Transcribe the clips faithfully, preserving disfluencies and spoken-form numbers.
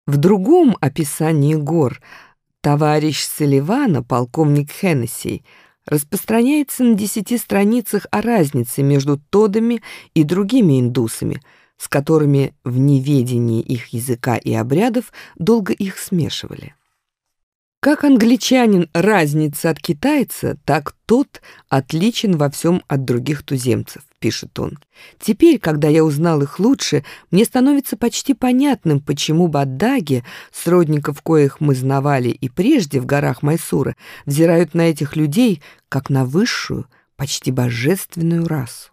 В другом описании гор товарищ Салливана, полковник Хеннесси, распространяется на десяти страницах о разнице между тодами и другими индусами, с которыми в неведении их языка и обрядов долго их смешивали. Как англичанин разнится от китайца, так тот отличен во всем от других туземцев, пишет он. Теперь, когда я узнал их лучше, мне становится почти понятным, почему баддаги, сродников коих мы знавали и прежде в горах Майсура, взирают на этих людей, как на высшую, почти божественную расу.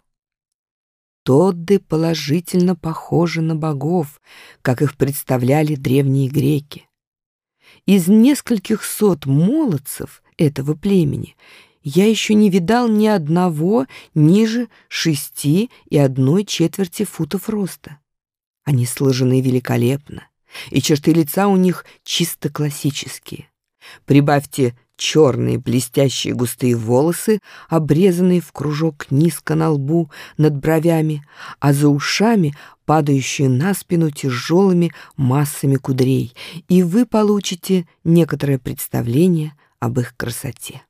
Тодды положительно похожи на богов, как их представляли древние греки. Из нескольких сот молодцев этого племени я еще не видал ни одного ниже шести и одной четверти футов роста. Они сложены великолепно, и черты лица у них чисто классические. Прибавьте черные блестящие густые волосы, обрезанные в кружок низко на лбу, над бровями, а за ушами падающие на спину тяжелыми массами кудрей, и вы получите некоторое представление об их красоте.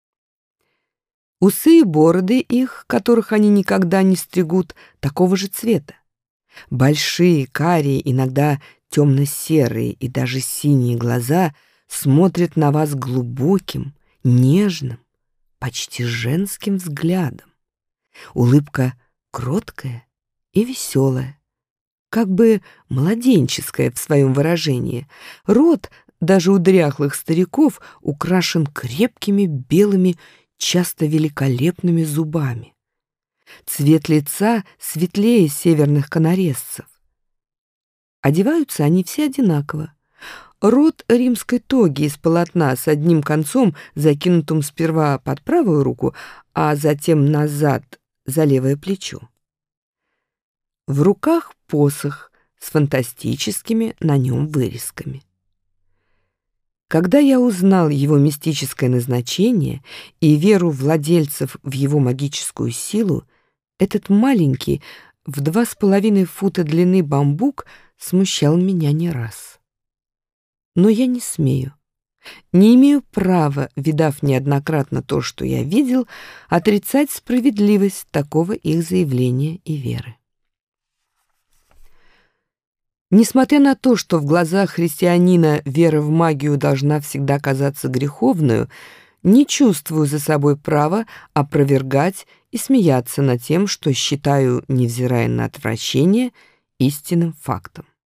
Усы и бороды их, которых они никогда не стригут, такого же цвета. Большие, карие, иногда темно-серые и даже синие глаза смотрят на вас глубоким, нежным, почти женским взглядом. Улыбка кроткая и веселая, как бы младенческая в своем выражении. Рот, даже у дряхлых стариков, украшен крепкими белыми, часто великолепными зубами. Цвет лица светлее северных канаресцев. Одеваются они все одинаково. Рот римской тоги из полотна с одним концом, закинутым сперва под правую руку, а затем назад за левое плечо. В руках посох с фантастическими на нем вырезками. Когда я узнал его мистическое назначение и веру владельцев в его магическую силу, этот маленький, в два с половиной фута длины бамбук смущал меня не раз. Но я не смею, не имею права, видав неоднократно то, что я видел, отрицать справедливость такого их заявления и веры. Несмотря на то, что в глазах христианина вера в магию должна всегда казаться греховную, не чувствую за собой права опровергать и смеяться над тем, что считаю, невзирая на отвращение, истинным фактом.